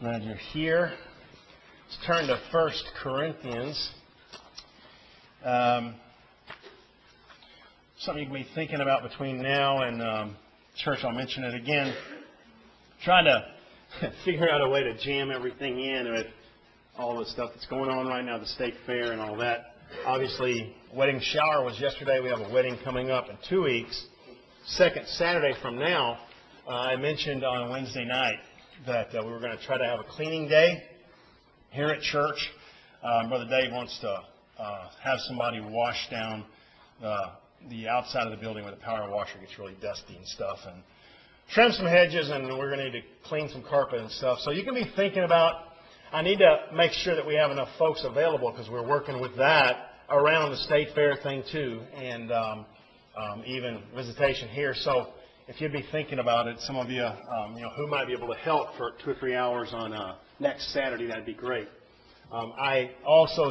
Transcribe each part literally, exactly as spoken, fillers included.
Glad you're here. Let's turn to First Corinthians. Um, something you can be thinking about between now and um, church. I'll mention it again. Trying to figure out a way to jam everything in with all the stuff that's going on right now, the state fair and all that. Obviously, wedding shower was yesterday. We have a wedding coming up in two weeks. Second Saturday from now, uh, I mentioned on Wednesday night that uh, we were going to try to have a cleaning day here at church. Um, Brother Dave wants to uh, have somebody wash down uh, the outside of the building where the power washer gets really dusty and stuff, and trim some hedges, and we're going to need to clean some carpet and stuff. So you can be thinking about, I need to make sure that we have enough folks available because we're working with that around the state fair thing too, and um, um, even visitation here. So if you'd be thinking about it, some of you, um, you know, who might be able to help for two or three hours on uh, next Saturday, that'd be great. Um, I also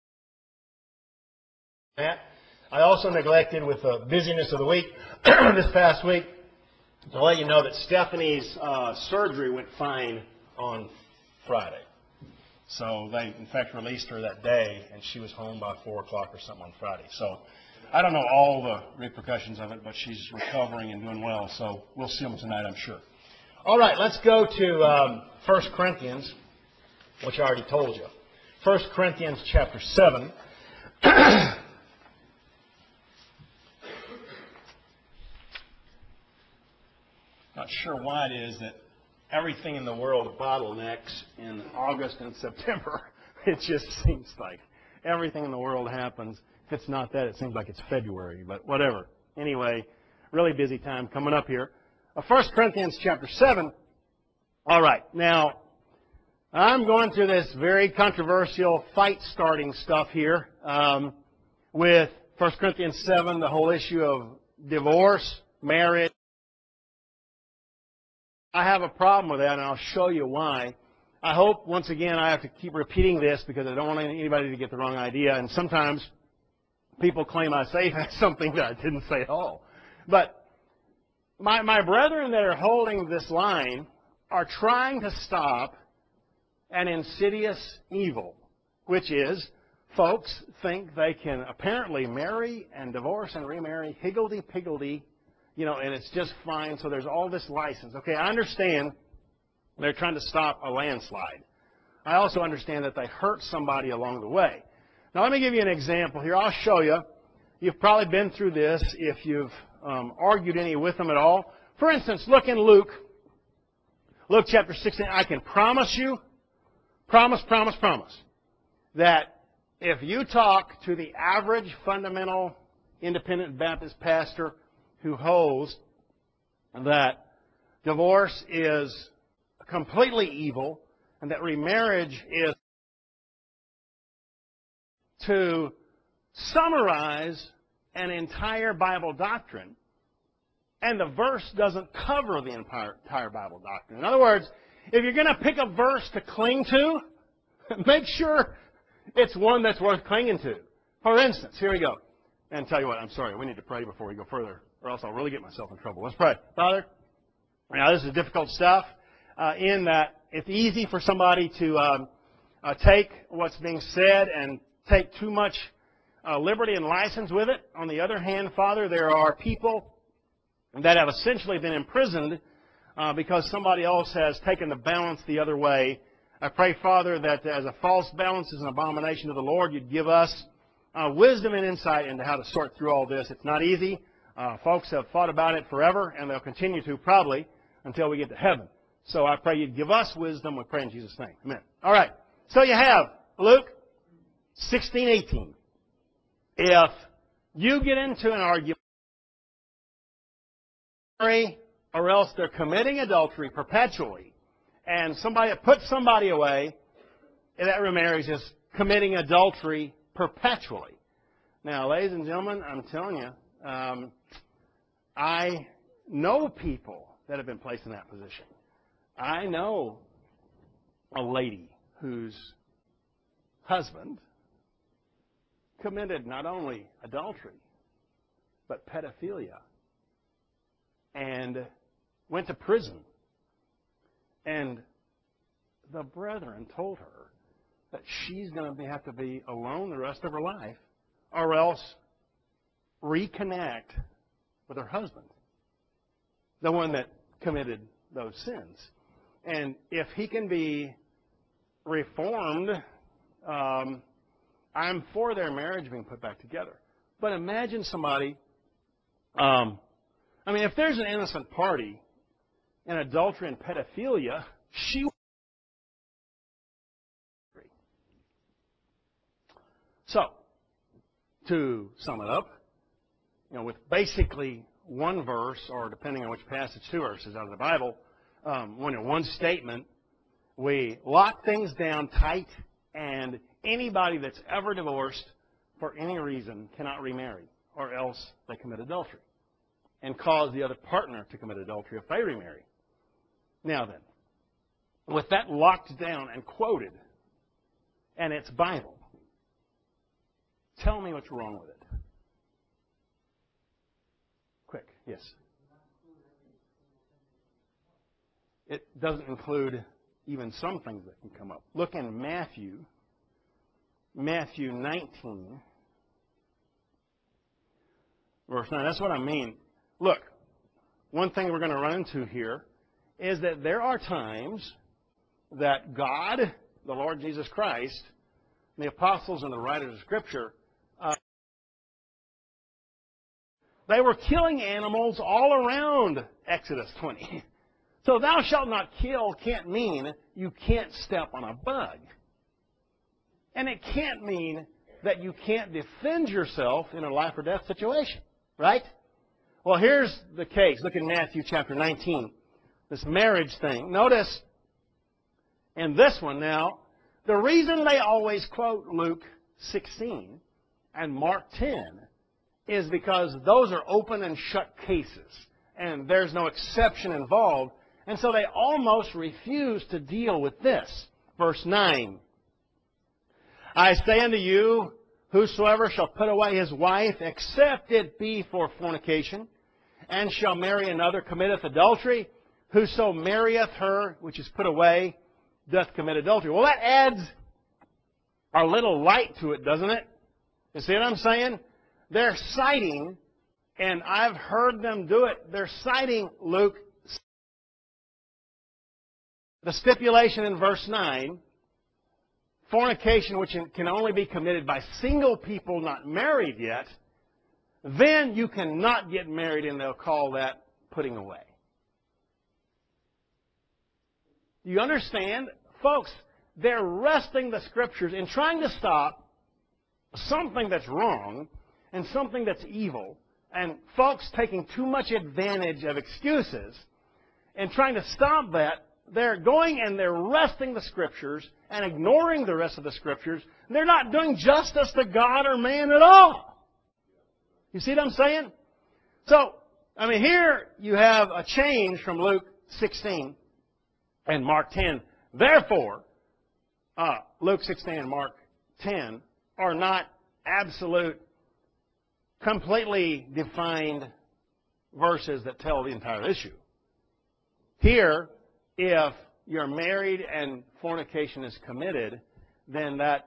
I also neglected with the busyness of the week this past week to let you know that Stephanie's uh, surgery went fine on Friday. So they, in fact, released her that day, and she was home by four o'clock or something on Friday. So I don't know all the repercussions of it, but she's recovering and doing well. So we'll see them tonight, I'm sure. All right, let's go to um, First Corinthians, which I already told you. First Corinthians chapter seven. Not sure why it is that everything in the world bottlenecks in August and September. It just seems like everything in the world happens. If it's not that, it seems like it's February, but whatever. Anyway, really busy time coming up here. Uh, First Corinthians chapter seven. All right, now, I'm going through this very controversial fight-starting stuff here um, with First Corinthians seven, the whole issue of divorce, marriage. I have a problem with that, and I'll show you why. I hope, once again, I have to keep repeating this because I don't want anybody to get the wrong idea. And sometimes people claim I say something that I didn't say at all. But my, my brethren that are holding this line are trying to stop an insidious evil, which is folks think they can apparently marry and divorce and remarry higgledy-piggledy, you know, and it's just fine. So there's all this license. Okay, I understand they're trying to stop a landslide. I also understand that they hurt somebody along the way. Now, let me give you an example here. I'll show you. You've probably been through this if you've um, argued any with them at all. For instance, look in Luke. Luke chapter sixteen. I can promise you, promise, promise, promise, that if you talk to the average fundamental independent Baptist pastor who holds that divorce is completely evil and that remarriage is, to summarize an entire Bible doctrine, and the verse doesn't cover the entire, entire Bible doctrine. In other words, if you're going to pick a verse to cling to, make sure it's one that's worth clinging to. For instance, here we go. And tell you what, I'm sorry, we need to pray before we go further, or else I'll really get myself in trouble. Let's pray. Father, now this is difficult stuff uh, in that it's easy for somebody to um, uh, take what's being said and take too much uh, liberty and license with it. On the other hand, Father, there are people that have essentially been imprisoned uh, because somebody else has taken the balance the other way. I pray, Father, that as a false balance is an abomination to the Lord, you'd give us uh, wisdom and insight into how to sort through all this. It's not easy. Uh, folks have thought about it forever, and they'll continue to probably until we get to heaven. So I pray you'd give us wisdom. We pray in Jesus' name. Amen. All right. So you have Luke sixteen eighteen. If you get into an argument, or else they're committing adultery perpetually, and somebody puts somebody away, and that remarriage is committing adultery perpetually. Now, ladies and gentlemen, I'm telling you, um, I know people that have been placed in that position. I know a lady whose husband committed not only adultery, but pedophilia, and went to prison. And the brethren told her that she's going to have to be alone the rest of her life or else reconnect with her husband, the one that committed those sins. And if he can be reformed, um, I'm for their marriage being put back together. But imagine somebody, um, I mean, if there's an innocent party in adultery and pedophilia, she would. So, to sum it up, you know, with basically one verse, or depending on which passage, two verses out of the Bible, um, one, one statement, we lock things down tight, and anybody that's ever divorced for any reason cannot remarry, or else they commit adultery and cause the other partner to commit adultery if they remarry. Now then, with that locked down and quoted, and it's Bible, tell me what's wrong with it. Quick, yes. It doesn't include even some things that can come up. Look in Matthew, Matthew nineteen, verse nine. That's what I mean. Look, one thing we're going to run into here is that there are times that God, the Lord Jesus Christ, the apostles and the writers of Scripture, uh, they were killing animals all around Exodus twenty. So thou shalt not kill can't mean you can't step on a bug. And it can't mean that you can't defend yourself in a life or death situation. Right? Well, here's the case. Look at Matthew chapter nineteen. This marriage thing. Notice in this one now, the reason they always quote Luke sixteen and Mark ten is because those are open and shut cases. And there's no exception involved. And so they almost refuse to deal with this. Verse nine. I say unto you, whosoever shall put away his wife, except it be for fornication, and shall marry another, committeth adultery. Whoso marrieth her, which is put away, doth commit adultery. Well, that adds a little light to it, doesn't it? You see what I'm saying? They're citing, and I've heard them do it, they're citing Luke, the stipulation in verse nine, fornication which can only be committed by single people not married yet, then you cannot get married, and they'll call that putting away. You understand? Folks, they're wresting the Scriptures and trying to stop something that's wrong and something that's evil, and folks taking too much advantage of excuses and trying to stop that. They're going and they're wresting the Scriptures and ignoring the rest of the Scriptures. They're not doing justice to God or man at all. You see what I'm saying? So, I mean, here you have a change from Luke sixteen and Mark ten. Therefore, uh, Luke sixteen and Mark ten are not absolute, completely defined verses that tell the entire issue. Here, if you're married and fornication is committed, then that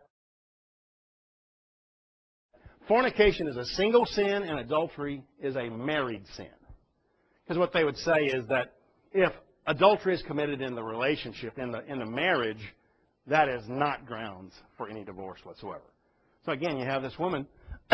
fornication is a single sin and adultery is a married sin. Because what they would say is that if adultery is committed in the relationship, in the in the marriage, that is not grounds for any divorce whatsoever. So again, you have this woman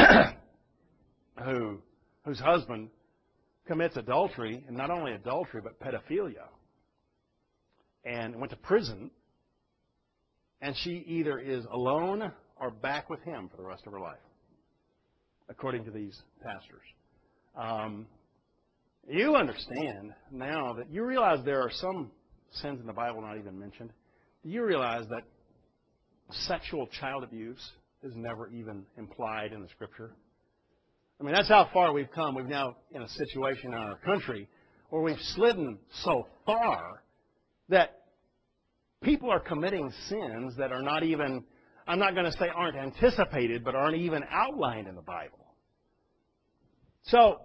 who whose husband commits adultery, and not only adultery, but pedophilia, and went to prison, and she either is alone or back with him for the rest of her life, according to these pastors. Um, you understand now that you realize there are some sins in the Bible not even mentioned. You realize that sexual child abuse is never even implied in the Scripture. I mean, that's how far we've come. We've now in a situation in our country where we've slidden so far that people are committing sins that are not even, I'm not going to say aren't anticipated, but aren't even outlined in the Bible. So,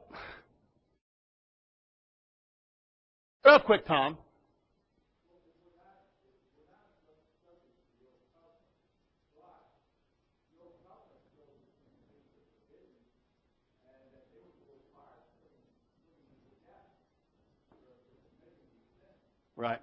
real quick, Tom. Right.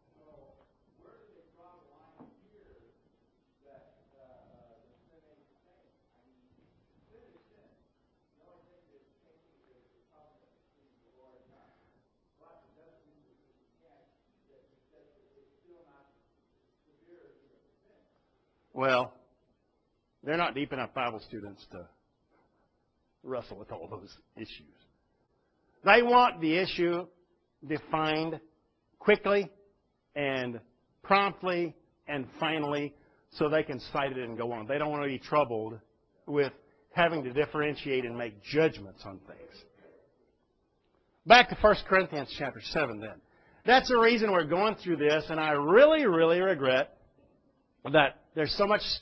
Well, they're not deep enough Bible students to wrestle with all those issues. They want the issue defined quickly and promptly and finally so they can cite it and go on. They don't want to be troubled with having to differentiate and make judgments on things. Back to First Corinthians chapter seven then. That's the reason we're going through this, and I really, really regret that there's so much.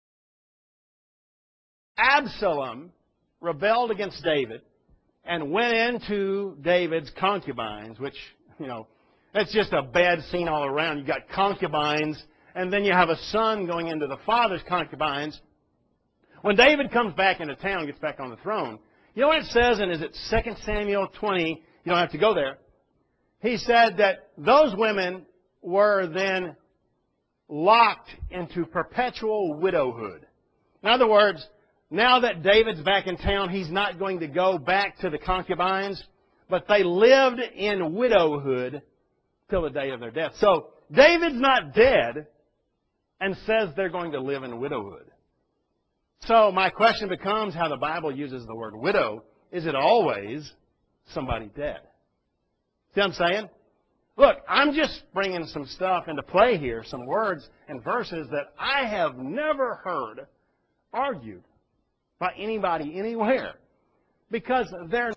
Absalom rebelled against David and went into David's concubines, which, you know, that's just a bad scene all around. You've got concubines, and then you have a son going into the father's concubines. When David comes back into town, gets back on the throne, you know what it says, and is it Second Samuel twenty? You don't have to go there. He said that those women were then locked into perpetual widowhood. In other words, now that David's back in town, he's not going to go back to the concubines, but they lived in widowhood till the day of their death. So David's not dead and says they're going to live in widowhood. So my question becomes how the Bible uses the word widow. Is it always somebody dead? See what I'm saying? Look, I'm just bringing some stuff into play here, some words and verses that I have never heard argued by anybody anywhere, because they're.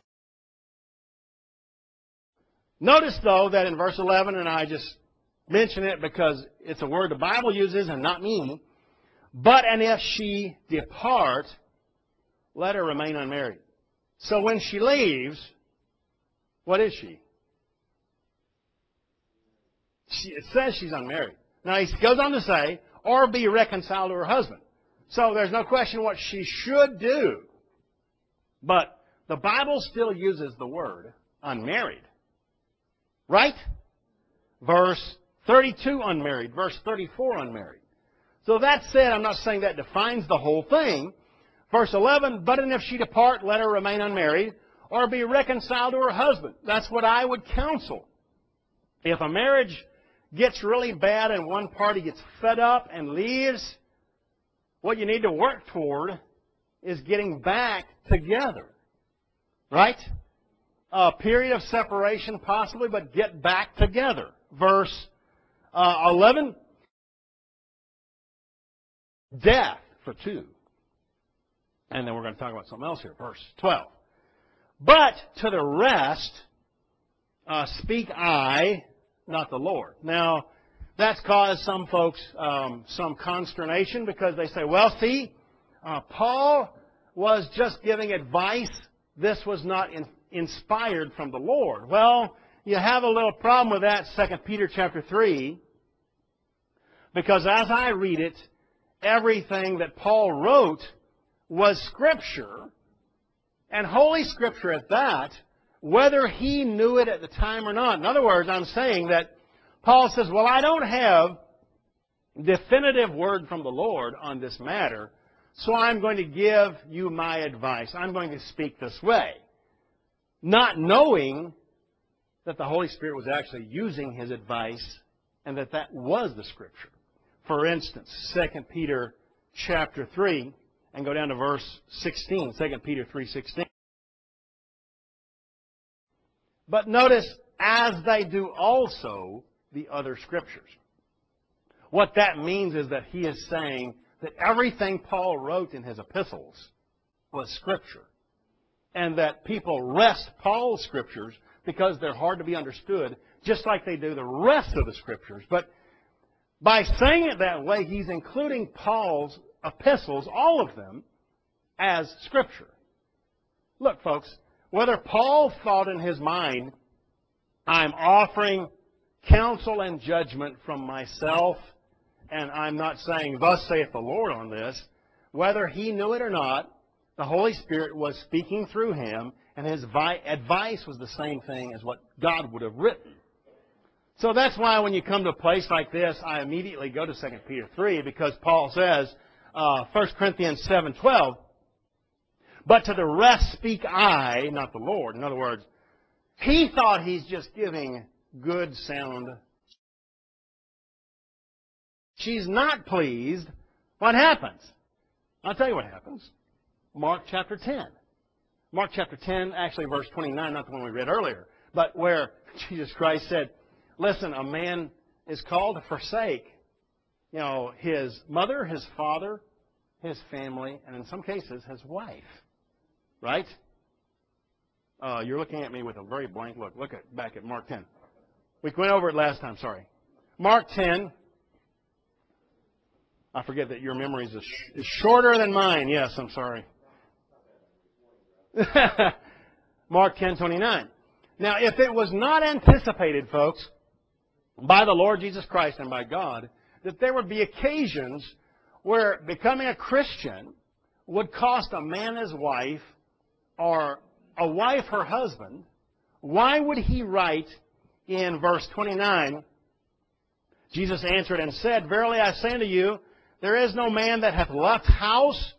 Notice, though, that in verse eleven, and I just mention it because it's a word the Bible uses and not me, but and if she depart, let her remain unmarried. So when she leaves, what is she? she it says she's unmarried. Now, he goes on to say, or be reconciled to her husband. So there's no question what she should do. But the Bible still uses the word unmarried. Right? Verse thirty-two, unmarried. Verse thirty-four, unmarried. So that said, I'm not saying that defines the whole thing. Verse eleven, but and if she depart, let her remain unmarried, or be reconciled to her husband. That's what I would counsel. If a marriage gets really bad and one party gets fed up and leaves, what you need to work toward is getting back together. Right? A period of separation possibly, but get back together. Verse uh, eleven, death for two. And then we're going to talk about something else here. Verse twelve. But to the rest uh, speak I, not the Lord. Now, that's caused some folks um, some consternation because they say, well, see, uh, Paul was just giving advice. This was not in, inspired from the Lord. Well, you have a little problem with that, Second Peter chapter three, because as I read it, everything that Paul wrote was Scripture, and Holy Scripture at that, whether he knew it at the time or not. In other words, I'm saying that Paul says, well, I don't have definitive word from the Lord on this matter, so I'm going to give you my advice. I'm going to speak this way. Not knowing that the Holy Spirit was actually using his advice and that that was the Scripture. For instance, Second Peter chapter three, and go down to verse sixteen, Second Peter three sixteen. But notice, as they do also the other Scriptures. What that means is that he is saying that everything Paul wrote in his epistles was Scripture. And that people wrest Paul's Scriptures because they're hard to be understood, just like they do the rest of the Scriptures. But by saying it that way, he's including Paul's epistles, all of them, as Scripture. Look, folks, whether Paul thought in his mind, I'm offering counsel and judgment from myself, and I'm not saying, thus saith the Lord on this, whether he knew it or not, the Holy Spirit was speaking through him, and his advice was the same thing as what God would have written. So that's why when you come to a place like this, I immediately go to Second Peter three, because Paul says, uh, First Corinthians seven twelve, but to the rest speak I, not the Lord. In other words, he thought he's just giving good sound. She's not pleased. What happens? I'll tell you what happens. Mark chapter ten. Mark chapter ten, actually verse twenty-nine, not the one we read earlier, but where Jesus Christ said, listen, a man is called to forsake, you know, his mother, his father, his family, and in some cases, his wife. Right? Uh, you're looking at me with a very blank look. Look at back at Mark ten. We went over it last time, sorry. Mark ten. I forget that your memory is, is shorter than mine. Yes, I'm sorry. Mark ten twenty-nine. Now, if it was not anticipated, folks, by the Lord Jesus Christ and by God, that there would be occasions where becoming a Christian would cost a man his wife or a wife her husband, why would he write in verse twenty-nine, Jesus answered and said, verily I say unto you, there is no man that hath left house.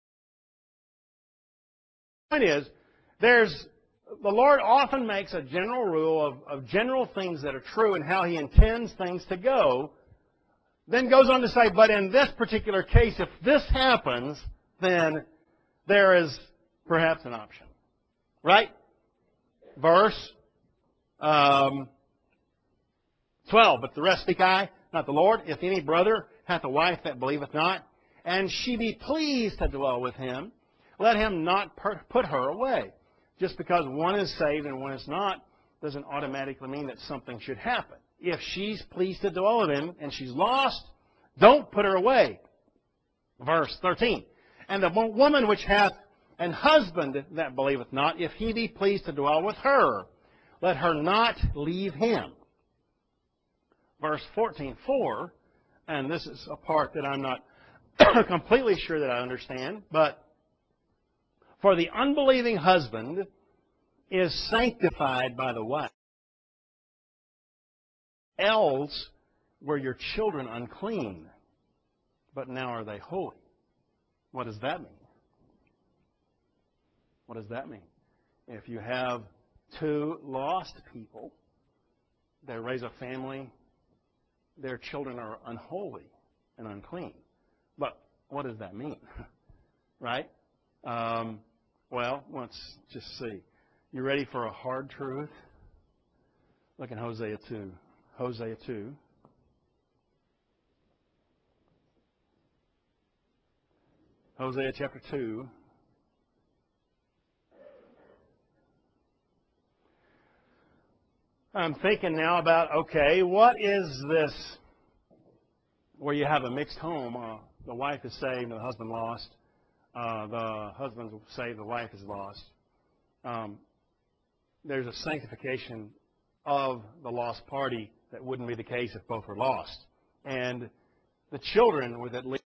The point is, there's, the Lord often makes a general rule of, of general things that are true and how He intends things to go. Then goes on to say, but in this particular case, if this happens, then there is perhaps an option. Right? Verse um, twelve. But the rest speak I, not the Lord. If any brother hath a wife that believeth not, and she be pleased to dwell with him, let him not per- put her away. Just because one is saved and one is not doesn't automatically mean that something should happen. If she's pleased to dwell with him and she's lost, don't put her away. Verse thirteen. And the woman which hath an husband that believeth not, if he be pleased to dwell with her, let her not leave him. Verse fourteen. For, and this is a part that I'm not completely sure that I understand, but for the unbelieving husband is sanctified by the wife. Else were your children unclean, but now are they holy. What does that mean? What does that mean? If you have two lost people, they raise a family, their children are unholy and unclean. But what does that mean? Right? Um, well, let's just see. You ready for a hard truth? Look in Hosea two. Hosea two. Hosea chapter two. I'm thinking now about, okay, what is this where you have a mixed home? Uh, the wife is saved and the husband lost. Uh, the husband's saved, the wife is lost. Um, there's a sanctification of the lost party that wouldn't be the case if both were lost. And the children would at least.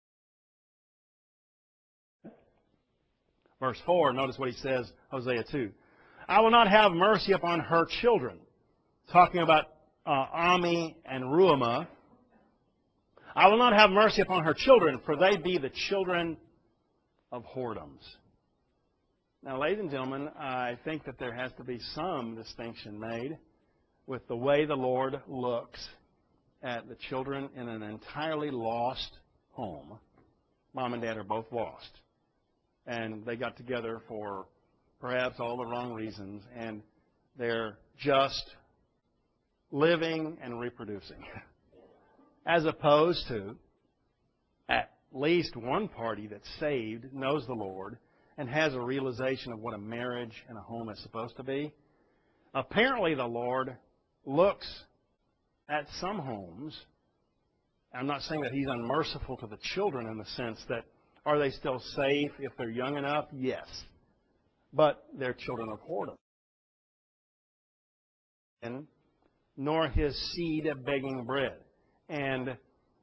Verse four, notice what he says, Hosea two. I will not have mercy upon her children. Talking about uh, Ami and Ruhamah. I will not have mercy upon her children, for they be the children of whoredoms. Now, ladies and gentlemen, I think that there has to be some distinction made with the way the Lord looks at the children in an entirely lost home. Mom and Dad are both lost. And they got together for perhaps all the wrong reasons, and they're just living and reproducing. As opposed to at least one party that's saved, knows the Lord, and has a realization of what a marriage and a home is supposed to be. Apparently the Lord looks at some homes. I'm not saying that He's unmerciful to the children in the sense that, are they still safe if they're young enough? Yes. But they're children of whoredom. And nor his seed begging bread. And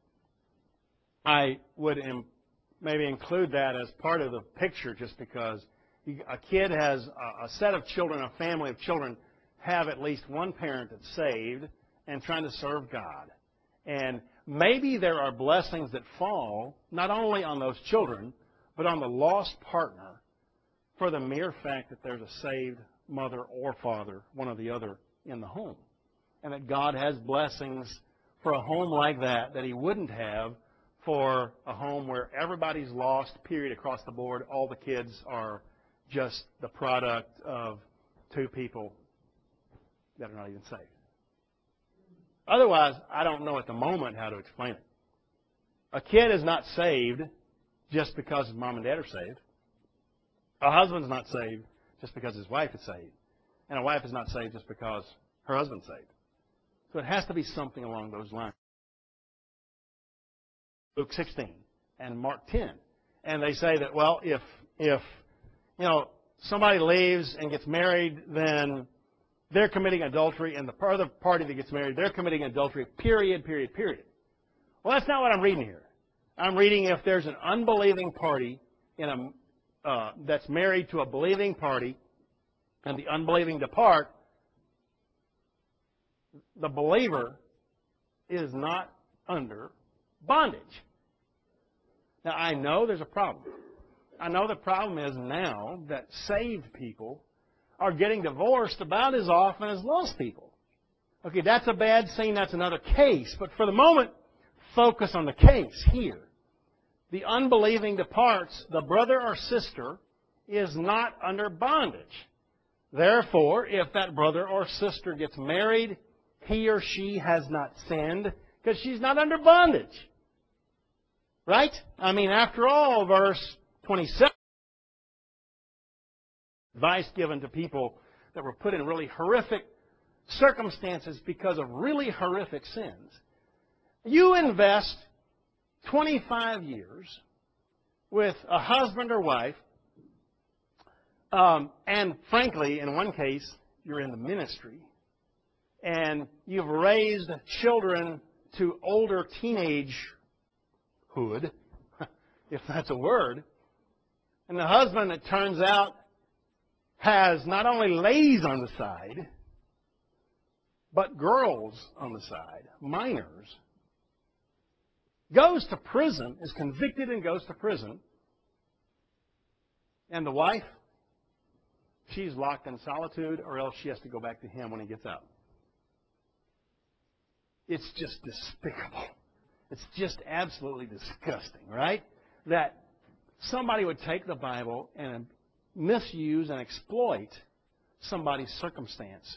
I would im- maybe include that as part of the picture just because a kid has a, a set of children, a family of children, have at least one parent that's saved and trying to serve God. And maybe there are blessings that fall not only on those children, but on the lost partner for the mere fact that there's a saved mother or father, one or the other, in the home. And that God has blessings for a home like that that He wouldn't have for a home where everybody's lost, period, across the board. All the kids are just the product of two people that are not even saved. Otherwise, I don't know at the moment how to explain it. A kid is not saved just because his mom and dad are saved. A husband's not saved just because his wife is saved. And a wife is not saved just because her husband's saved. So it has to be something along those lines. Luke sixteen and Mark ten. And they say that, well, if, if you know, somebody leaves and gets married, then they're committing adultery, and the other party that gets married, they're committing adultery, period, period, period. Well, that's not what I'm reading here. I'm reading if there's an unbelieving party in a, uh, that's married to a believing party, and the unbelieving depart, the believer is not under bondage. Now, I know there's a problem. I know the problem is now that saved people are getting divorced about as often as lost people. Okay, that's a bad scene. That's another case. But for the moment, focus on the case here. The unbelieving departs, the brother or sister is not under bondage. Therefore, if that brother or sister gets married, he or she has not sinned because she's not under bondage. Right? I mean, after all, verse twenty-seven, advice given to people that were put in really horrific circumstances because of really horrific sins. You invest twenty-five years with a husband or wife, um, and frankly, in one case, you're in the ministry, and you've raised children to older teenagehood, if that's a word, and the husband, it turns out, has not only ladies on the side, but girls on the side, minors, goes to prison, is convicted and goes to prison, and the wife, she's locked in solitude, or else she has to go back to him when he gets out. It's just despicable. It's just absolutely disgusting, right? That somebody would take the Bible and misuse and exploit somebody's circumstance.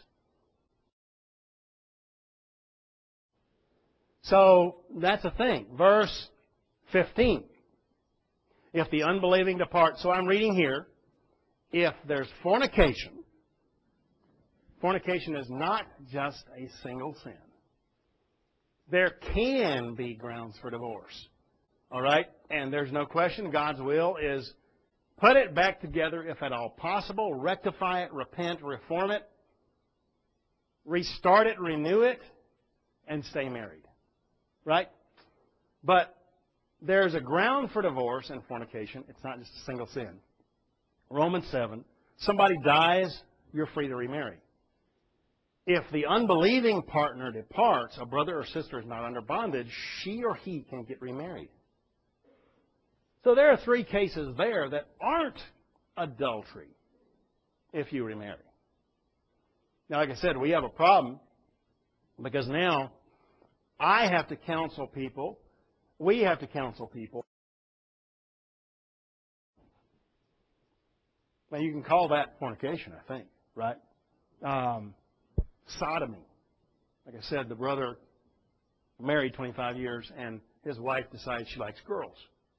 So that's a thing. Verse fifteen. If the unbelieving depart. So I'm reading here. If there's fornication, fornication is not just a single sin. There can be grounds for divorce. All right? And there's no question God's will is put it back together if at all possible, rectify it, repent, reform it, restart it, renew it, and stay married. Right? But there's a ground for divorce and fornication. It's not just a single sin. Romans seven, somebody dies, you're free to remarry. If the unbelieving partner departs, a brother or sister is not under bondage, she or he can get remarried. So there are three cases there that aren't adultery if you remarry. Now, like I said, we have a problem because now I have to counsel people, we have to counsel people. Now, you can call that fornication, I think, right? Um, sodomy. Like I said, the brother married twenty-five years and his wife decides she likes girls.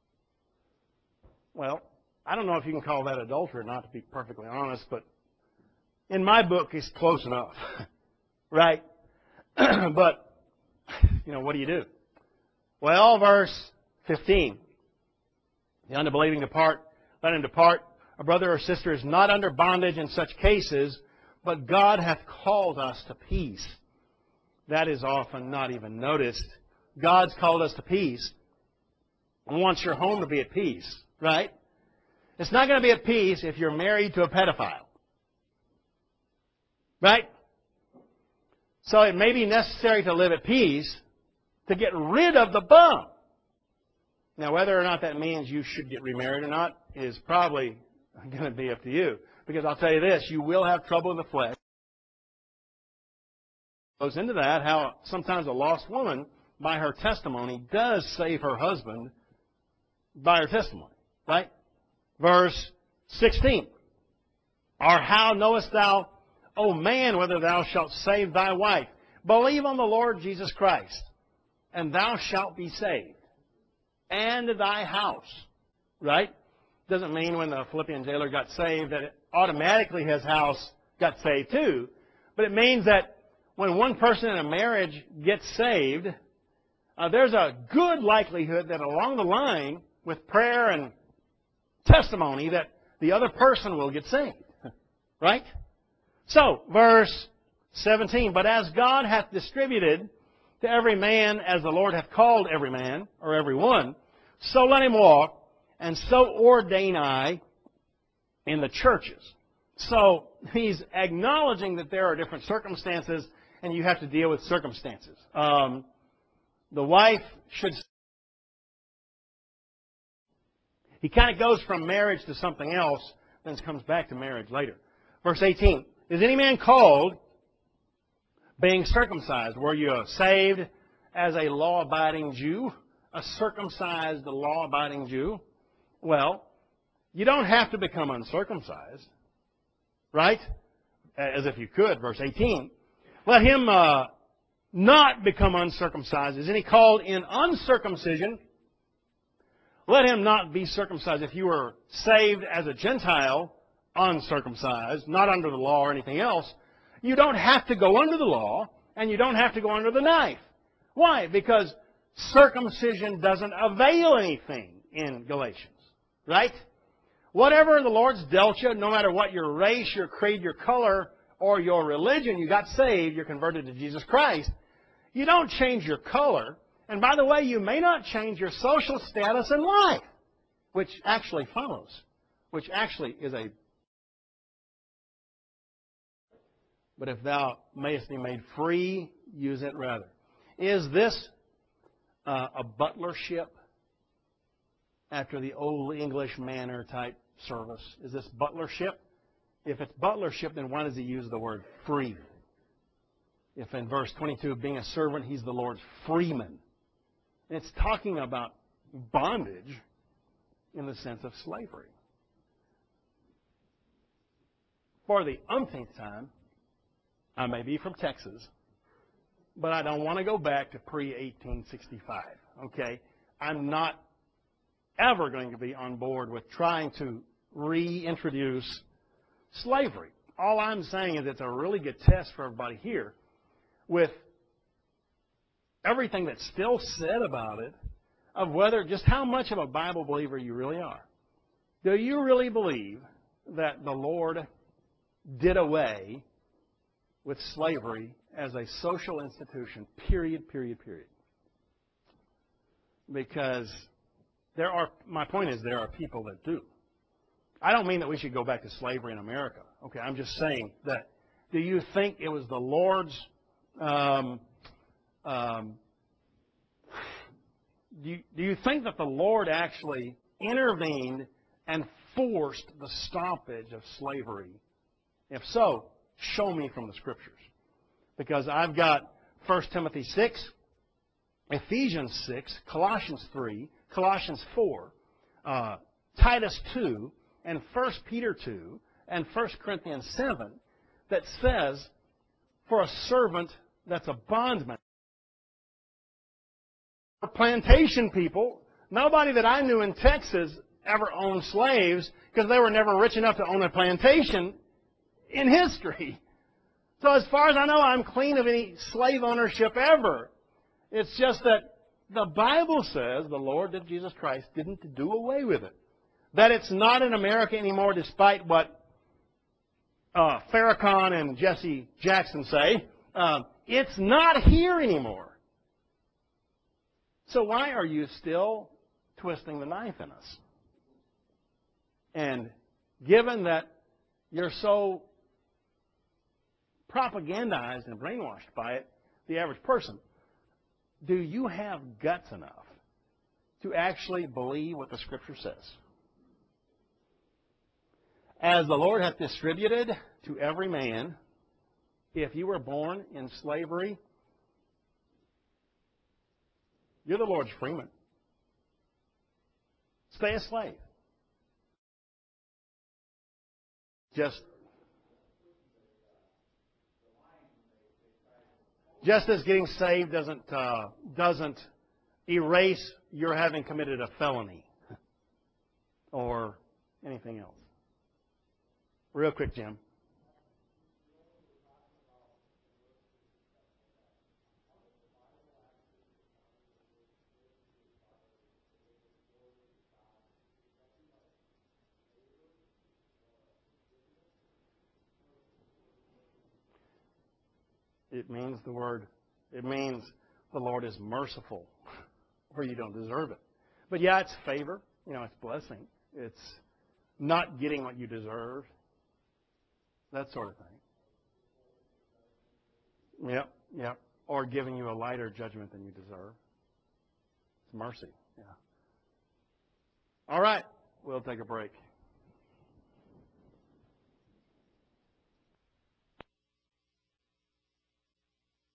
Well, I don't know if you can call that adultery or not, to be perfectly honest, but in my book, it's close enough, right? But, you know, what do you do? Well, verse fifteen, the unbelieving depart, let him depart. A brother or sister is not under bondage in such cases, but God hath called us to peace. That is often not even noticed. God's called us to peace and wants your home to be at peace, right? It's not going to be at peace if you're married to a pedophile. Right? So it may be necessary to live at peace to get rid of the bum. Now, whether or not that means you should get remarried or not is probably going to be up to you. Because I'll tell you this, you will have trouble in the flesh. Goes into that, how sometimes a lost woman, by her testimony, does save her husband by her testimony. Right? Verse sixteen. Or how knowest thou, O man, whether thou shalt save thy wife? Believe on the Lord Jesus Christ, and thou shalt be saved, and thy house. Right? Doesn't mean when the Philippian jailer got saved that it automatically his house got saved too. But it means that when one person in a marriage gets saved, uh, there's a good likelihood that along the line, with prayer and testimony, that the other person will get saved. Right? So, verse seventeen, but as God hath distributed to every man as the Lord hath called every man, or every one, so let him walk, and so ordain I in the churches. So, he's acknowledging that there are different circumstances, and you have to deal with circumstances. Um, the wife should... He kind of goes from marriage to something else, then comes back to marriage later. Verse eighteen, is any man called being circumcised? Were you saved as a law-abiding Jew? A circumcised, law-abiding Jew? Well, you don't have to become uncircumcised. Right? As if you could. Verse eighteen. Let him uh, not become uncircumcised. Is any called in uncircumcision? Let him not be circumcised. If you were saved as a Gentile, uncircumcised, not under the law or anything else, you don't have to go under the law, and you don't have to go under the knife. Why? Because circumcision doesn't avail anything in Galatians. Right? Whatever the Lord's dealt you, no matter what your race, your creed, your color, or your religion, you got saved, you're converted to Jesus Christ, you don't change your color. And by the way, you may not change your social status in life, which actually follows, which actually is a... But if thou mayest be made free, use it rather. Is this uh, a butlership after the old English manner type service? Is this butlership? If it's butlership, then why does he use the word free? If in verse twenty-two, being a servant, he's the Lord's freeman. It's talking about bondage in the sense of slavery. For the umpteenth time, I may be from Texas, but I don't want to go back to pre eighteen sixty-five. Okay? I'm not ever going to be on board with trying to reintroduce slavery. All I'm saying is it's a really good test for everybody here with everything that's still said about it, of whether just how much of a Bible believer you really are. Do you really believe that the Lord did away with slavery as a social institution, period, period, period? Because there are, my point is there are people that do. I don't mean that we should go back to slavery in America. Okay, I'm just saying that, do you think it was the Lord's, um, um, do, you, do you think that the Lord actually intervened and forced the stoppage of slavery? If so, show me from the Scriptures. Because I've got First Timothy six, Ephesians six, Colossians three, Colossians four, uh, Titus two, and First Peter two, and First Corinthians seven that says, for a servant that's a bondman. For plantation people, nobody that I knew in Texas ever owned slaves because they were never rich enough to own a plantation in history. So as far as I know, I'm clean of any slave ownership ever. It's just that the Bible says the Lord Jesus Christ didn't do away with it. That it's not in America anymore, despite what uh, Farrakhan and Jesse Jackson say. Uh, it's not here anymore. So why are you still twisting the knife in us? And given that you're so propagandized and brainwashed by it, the average person. Do you have guts enough to actually believe what the Scripture says? As the Lord hath distributed to every man, if you were born in slavery, you're the Lord's freeman. Stay a slave. Just, just as getting saved doesn't uh, doesn't erase your having committed a felony or anything else. Real quick, Jim. It means the word, it means the Lord is merciful where you don't deserve it. But yeah, it's favor. You know, it's blessing. It's not getting what you deserve. That sort of thing. Yep, yep. Or giving you a lighter judgment than you deserve. It's mercy. Yeah. All right. We'll take a break.